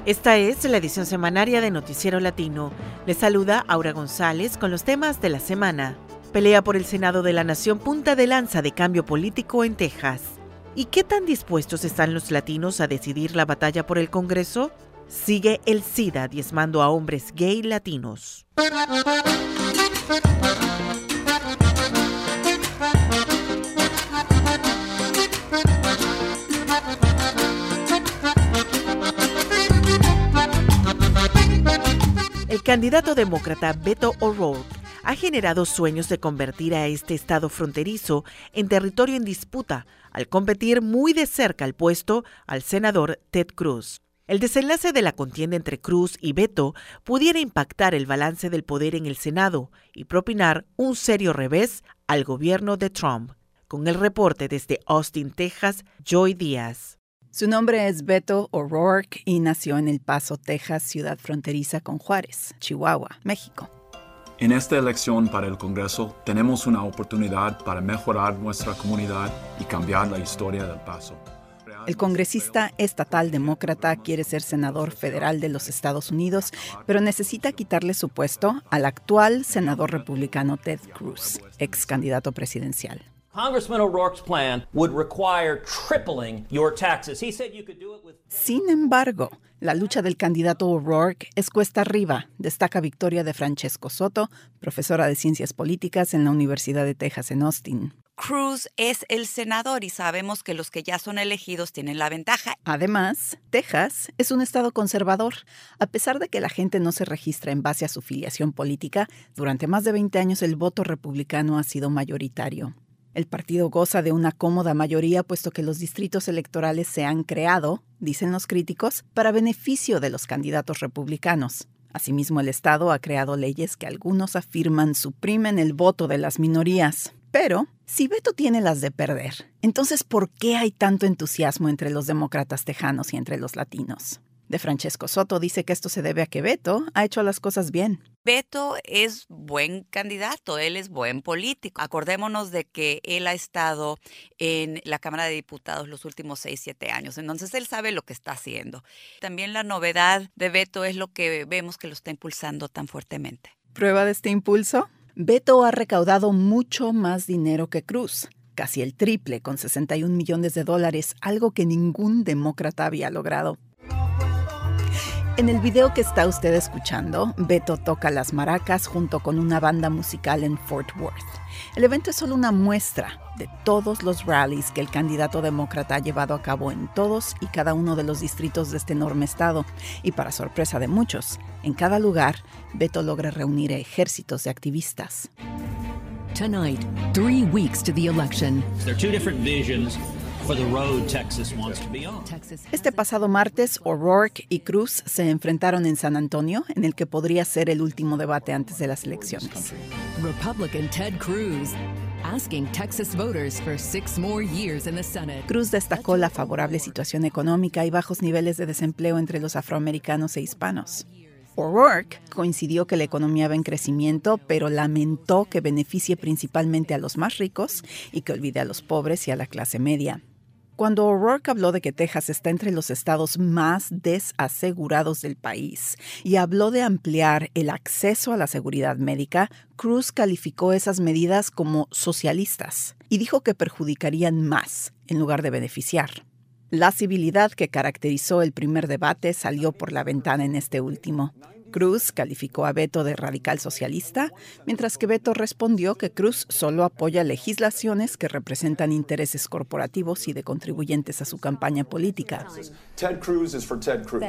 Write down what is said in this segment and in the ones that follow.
Esta es la edición semanaria de Noticiero Latino. Les saluda Aura González con los temas de la semana. Pelea por el Senado de la Nación, punta de lanza de cambio político en Texas. ¿Y qué tan dispuestos están los latinos a decidir la batalla por el Congreso? Sigue el SIDA diezmando a hombres gay latinos. El candidato demócrata Beto O'Rourke ha generado sueños de convertir a este estado fronterizo en territorio en disputa al competir muy de cerca al puesto al senador Ted Cruz. El desenlace de la contienda entre Cruz y Beto pudiera impactar el balance del poder en el Senado y propinar un serio revés al gobierno de Trump. Con el reporte desde Austin, Texas, Joy Díaz. Su nombre es Beto O'Rourke y nació en El Paso, Texas, ciudad fronteriza con Juárez, Chihuahua, México. En esta elección para el Congreso tenemos una oportunidad para mejorar nuestra comunidad y cambiar la historia del Paso. El congresista estatal demócrata quiere ser senador federal de los Estados Unidos, pero necesita quitarle su puesto al actual senador republicano Ted Cruz, ex candidato presidencial. Congressman O'Rourke's plan would require tripling your taxes. He said you could do it with... Sin embargo, la lucha del candidato O'Rourke es cuesta arriba, destaca Victoria de Francesco Soto, profesora de Ciencias Políticas en la Universidad de Texas en Austin. Cruz es el senador y sabemos que los que ya son elegidos tienen la ventaja. Además, Texas es un estado conservador. A pesar de que la gente no se registra en base a su filiación política, durante más de 20 años el voto republicano ha sido mayoritario. El partido goza de una cómoda mayoría puesto que los distritos electorales se han creado, dicen los críticos, para beneficio de los candidatos republicanos. Asimismo, el Estado ha creado leyes que algunos afirman suprimen el voto de las minorías. Pero, si Beto tiene las de perder, entonces ¿por qué hay tanto entusiasmo entre los demócratas tejanos y entre los latinos? De Francesco Soto dice que esto se debe a que Beto ha hecho las cosas bien. Beto es buen candidato, él es buen político. Acordémonos de que él ha estado en la Cámara de Diputados los últimos 6-7 años, entonces él sabe lo que está haciendo. También la novedad de Beto es lo que vemos que lo está impulsando tan fuertemente. ¿Prueba de este impulso? Beto ha recaudado mucho más dinero que Cruz, casi el triple, con $61 millones, algo que ningún demócrata había logrado. En el video que está usted escuchando, Beto toca las maracas junto con una banda musical en Fort Worth. El evento es solo una muestra de todos los rallies que el candidato demócrata ha llevado a cabo en todos y cada uno de los distritos de este enorme estado. Y para sorpresa de muchos, en cada lugar, Beto logra reunir a ejércitos de activistas. Tonight, 3 weeks to the election. There are two different visions for the road Texas wants to be on. Este pasado martes, O'Rourke y Cruz se enfrentaron en San Antonio, en el que podría ser el último debate antes de las elecciones. Republican Ted Cruz asking Texas voters for 6 more years in the Senate. Cruz destacó la favorable situación económica y bajos niveles de desempleo entre los afroamericanos e hispanos. O'Rourke coincidió que la economía va en crecimiento, pero lamentó que beneficie principalmente a los más ricos y que olvide a los pobres y a la clase media. Cuando O'Rourke habló de que Texas está entre los estados más desasegurados del país y habló de ampliar el acceso a la seguridad médica, Cruz calificó esas medidas como socialistas y dijo que perjudicarían más en lugar de beneficiar. La civilidad que caracterizó el primer debate salió por la ventana en este último. Cruz calificó a Beto de radical socialista, mientras que Beto respondió que Cruz solo apoya legislaciones que representan intereses corporativos y de contribuyentes a su campaña política. Ted Cruz is for Ted Cruz.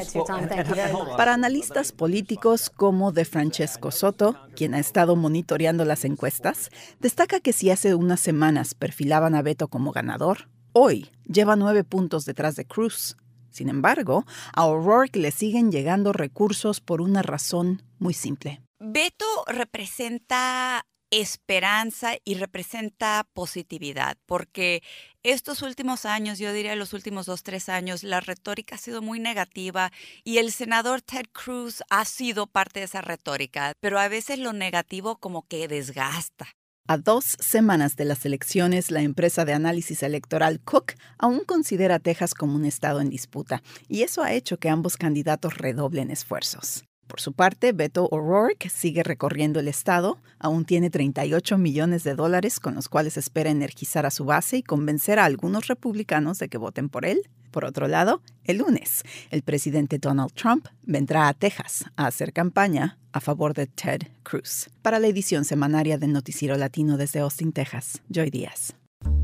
Para analistas políticos como de Francesco Soto, quien ha estado monitoreando las encuestas, destaca que si hace unas semanas perfilaban a Beto como ganador, hoy lleva 9 puntos detrás de Cruz. Sin embargo, a O'Rourke le siguen llegando recursos por una razón muy simple. Beto representa esperanza y representa positividad, porque estos últimos años, yo diría los últimos 2-3 años, la retórica ha sido muy negativa y el senador Ted Cruz ha sido parte de esa retórica, pero a veces lo negativo como que desgasta. A 2 semanas de las elecciones, la empresa de análisis electoral Cook aún considera a Texas como un estado en disputa, y eso ha hecho que ambos candidatos redoblen esfuerzos. Por su parte, Beto O'Rourke sigue recorriendo el estado. Aún tiene $38 millones con los cuales espera energizar a su base y convencer a algunos republicanos de que voten por él. Por otro lado, el lunes, el presidente Donald Trump vendrá a Texas a hacer campaña a favor de Ted Cruz. Para la edición semanaria del Noticiero Latino desde Austin, Texas, Joy Díaz.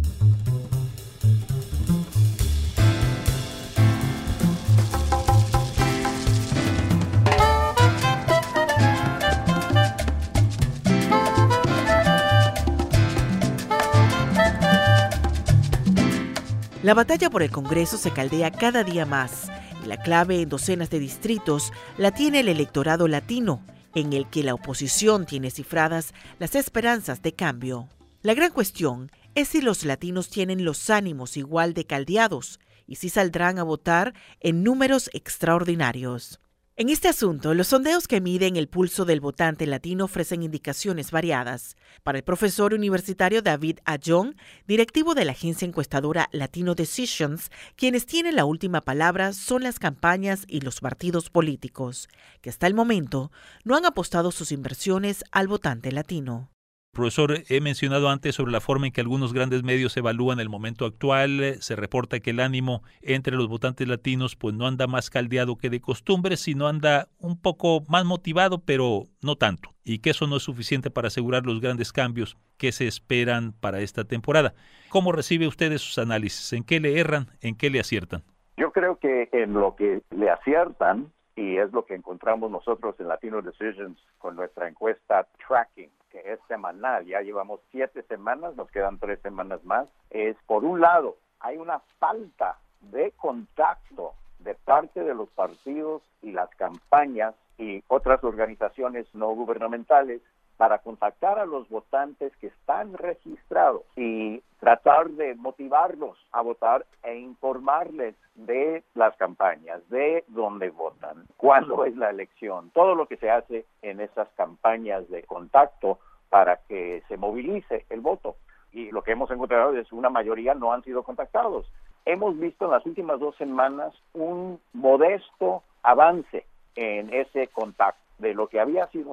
La batalla por el Congreso se caldea cada día más y la clave en docenas de distritos la tiene el electorado latino, en el que la oposición tiene cifradas las esperanzas de cambio. La gran cuestión es si los latinos tienen los ánimos igual de caldeados y si saldrán a votar en números extraordinarios. En este asunto, los sondeos que miden el pulso del votante latino ofrecen indicaciones variadas. Para el profesor universitario David Ayón, directivo de la agencia encuestadora Latino Decisions, quienes tienen la última palabra son las campañas y los partidos políticos, que hasta el momento no han apostado sus inversiones al votante latino. Profesor, he mencionado antes sobre la forma en que algunos grandes medios evalúan el momento actual. Se reporta que el ánimo entre los votantes latinos pues no anda más caldeado que de costumbre, sino anda un poco más motivado, pero no tanto. Y que eso no es suficiente para asegurar los grandes cambios que se esperan para esta temporada. ¿Cómo recibe usted sus análisis? ¿En qué le erran? ¿En qué le aciertan? Yo creo que en lo que le aciertan, y es lo que encontramos nosotros en Latino Decisions con nuestra encuesta Tracking, que es semanal, ya llevamos 7 semanas, nos quedan 3 semanas más, es por un lado, hay una falta de contacto de parte de los partidos y las campañas y otras organizaciones no gubernamentales para contactar a los votantes que están registrados y tratar de motivarlos a votar e informarles de las campañas, de dónde votan, cuándo es la elección, todo lo que se hace en esas campañas de contacto para que se movilice el voto. Y lo que hemos encontrado es una mayoría no han sido contactados. Hemos visto en las últimas 2 semanas un modesto avance en ese contacto. De lo que había sido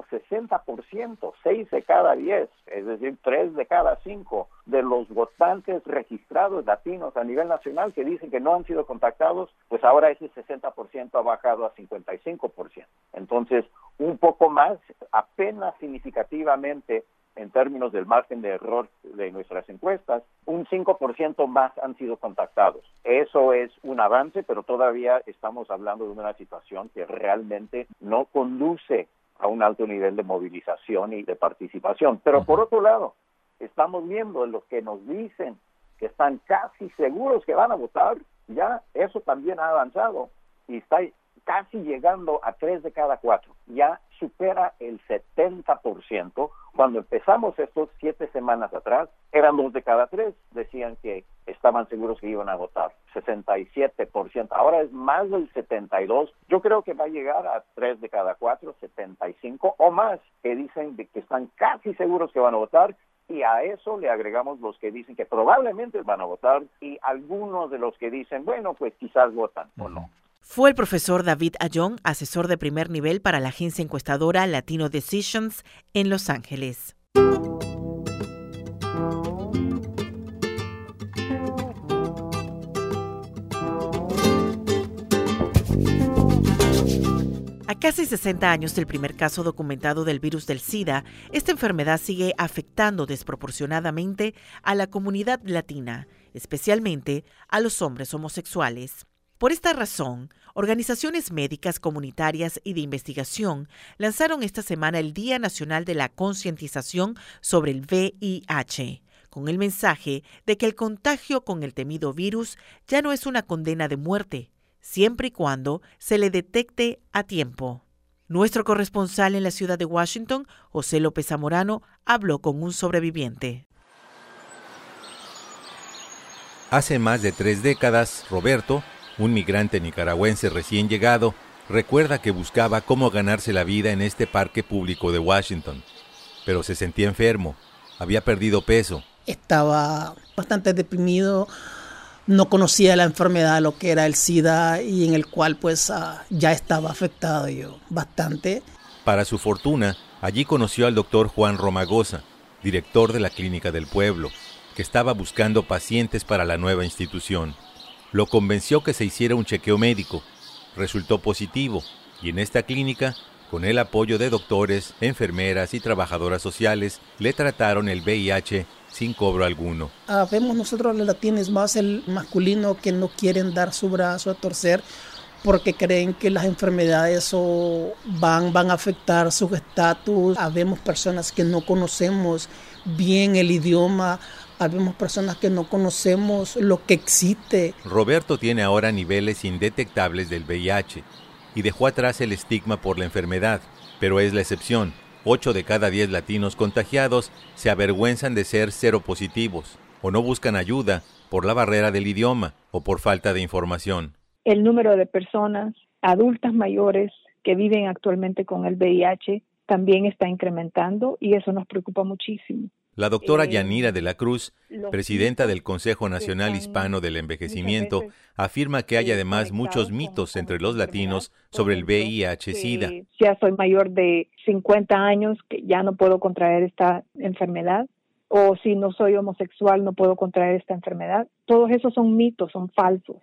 60%, 6 de cada 10, es decir, 3 de cada 5 de los votantes registrados latinos a nivel nacional que dicen que no han sido contactados, pues ahora ese 60% ha bajado a 55%. Entonces, un poco más, apenas significativamente en términos del margen de error de nuestras encuestas, un 5% más han sido contactados. Eso es un avance, pero todavía estamos hablando de una situación que realmente no conduce a un alto nivel de movilización y de participación. Pero por otro lado, estamos viendo los que nos dicen que están casi seguros que van a votar, ya eso también ha avanzado y está casi llegando a 3 de cada 4. Ya supera el 70%. Cuando empezamos estos 7 semanas atrás, eran 2 de cada 3. Decían que estaban seguros que iban a votar. 67%. Ahora es más del 72%. Yo creo que va a llegar a 3 de cada 4, 75% o más, que dicen de que están casi seguros que van a votar. Y a eso le agregamos los que dicen que probablemente van a votar y algunos de los que dicen, bueno, pues quizás votan o no. Fue el profesor David Ayón, asesor de primer nivel para la agencia encuestadora Latino Decisions en Los Ángeles. A casi 60 años del primer caso documentado del virus del SIDA, esta enfermedad sigue afectando desproporcionadamente a la comunidad latina, especialmente a los hombres homosexuales. Por esta razón, organizaciones médicas comunitarias y de investigación lanzaron esta semana el Día Nacional de la Concientización sobre el VIH, con el mensaje de que el contagio con el temido virus ya no es una condena de muerte, siempre y cuando se le detecte a tiempo. Nuestro corresponsal en la ciudad de Washington, José López Zamorano, habló con un sobreviviente. Hace más de 3 décadas, Roberto, un migrante nicaragüense recién llegado, recuerda que buscaba cómo ganarse la vida en este parque público de Washington, pero se sentía enfermo había perdido peso. Estaba bastante deprimido, no conocía la enfermedad, lo que era el SIDA, y en el cual pues ya estaba afectado yo bastante. Para su fortuna, allí conoció al doctor Juan Romagosa, director de la Clínica del Pueblo, que estaba buscando pacientes para la nueva institución. Lo convenció que se hiciera un chequeo médico. Resultó positivo, y en esta clínica, con el apoyo de doctores, enfermeras y trabajadoras sociales, le trataron el VIH sin cobro alguno. Vemos nosotros los latinos más el masculino que no quieren dar su brazo a torcer porque creen que las enfermedades van a afectar su estatus. Habemos personas que no conocemos bien el idioma, habemos personas que no conocemos lo que existe. Roberto tiene ahora niveles indetectables del VIH y dejó atrás el estigma por la enfermedad, pero es la excepción. 8 de cada 10 latinos contagiados se avergüenzan de ser seropositivos o no buscan ayuda por la barrera del idioma o por falta de información. El número de personas adultas mayores que viven actualmente con el VIH también está incrementando y eso nos preocupa muchísimo. La doctora Yanira de la Cruz, presidenta del Consejo Nacional Hispano del Envejecimiento, afirma que hay además muchos mitos entre los latinos sobre el VIH-Sida. Ya soy mayor de 50 años, que ya no puedo contraer esta enfermedad, o si no soy homosexual no puedo contraer esta enfermedad. Todos esos son mitos, son falsos.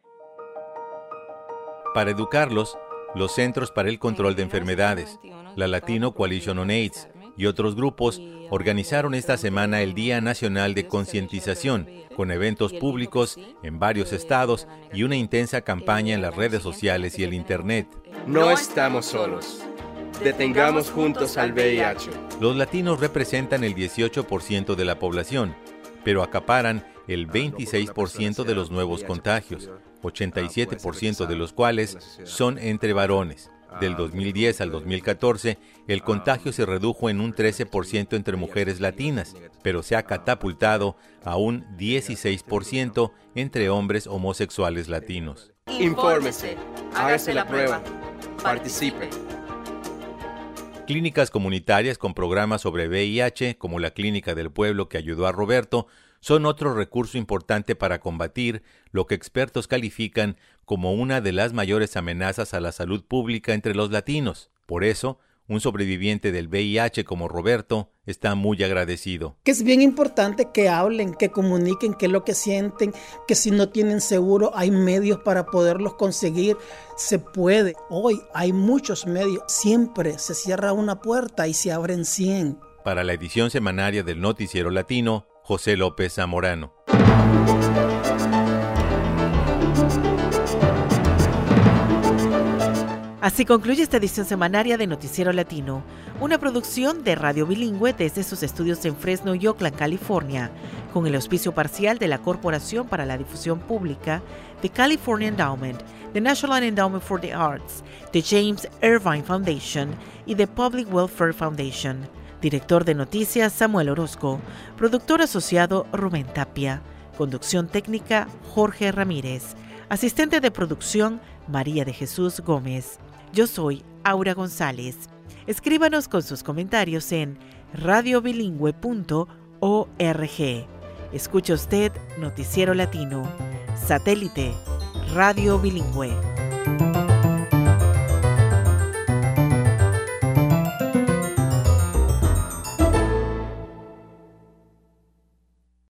Para educarlos, los Centros para el Control de Enfermedades, la Latino Coalition on AIDS y otros grupos organizaron esta semana el Día Nacional de Concientización, con eventos públicos en varios estados y una intensa campaña en las redes sociales y el Internet. No estamos solos. Detengamos juntos al VIH. Los latinos representan el 18% de la población, pero acaparan el 26% de los nuevos contagios, 87% de los cuales son entre varones. Del 2010 al 2014, el contagio se redujo en un 13% entre mujeres latinas, pero se ha catapultado a un 16% entre hombres homosexuales latinos. Infórmese, hágase la prueba, participe. Clínicas comunitarias con programas sobre VIH, como la Clínica del Pueblo que ayudó a Roberto, son otro recurso importante para combatir lo que expertos califican como una de las mayores amenazas a la salud pública entre los latinos. Por eso, un sobreviviente del VIH como Roberto está muy agradecido. Que es bien importante que hablen, que comuniquen qué es lo que sienten, que si no tienen seguro hay medios para poderlos conseguir. Se puede. Hoy hay muchos medios. Siempre se cierra una puerta y se abren 100. Para la edición semanaria del Noticiero Latino, José López Zamorano. Así concluye esta edición semanaria de Noticiero Latino, una producción de Radio Bilingüe desde sus estudios en Fresno y Oakland, California, con el auspicio parcial de la Corporación para la Difusión Pública, the California Endowment, the National Endowment for the Arts, the James Irvine Foundation y the Public Welfare Foundation. Director de Noticias, Samuel Orozco. Productor asociado, Rubén Tapia. Conducción técnica, Jorge Ramírez. Asistente de producción, María de Jesús Gómez. Yo soy Aura González. Escríbanos con sus comentarios en radiobilingüe.org. Escucha usted Noticiero Latino. Satélite, Radio Bilingüe.